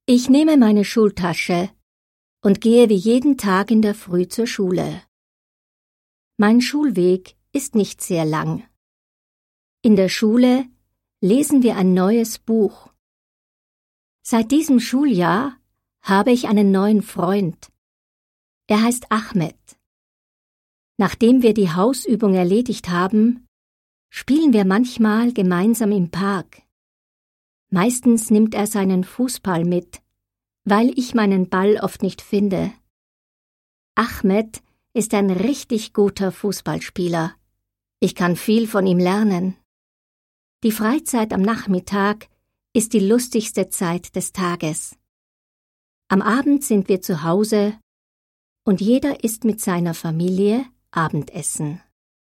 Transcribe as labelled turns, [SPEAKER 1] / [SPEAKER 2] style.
[SPEAKER 1] Ich nehme meine Schultasche und gehe wie jeden Tag in der Früh zur Schule. Mein Schulweg ist nicht sehr lang. In der Schule lesen wir ein neues Buch. Seit diesem Schuljahr habe ich einen neuen Freund. Er heißt Ahmed. Nachdem wir die Hausübung erledigt haben, spielen wir manchmal gemeinsam im Park. Meistens nimmt er seinen Fußball mit, weil ich meinen Ball oft nicht finde. Ahmed ist ein richtig guter Fußballspieler. Ich kann viel von ihm lernen. Die Freizeit am Nachmittag ist die lustigste Zeit des Tages. Am Abend sind wir zu Hause und jeder isst mit seiner Familie Abendessen.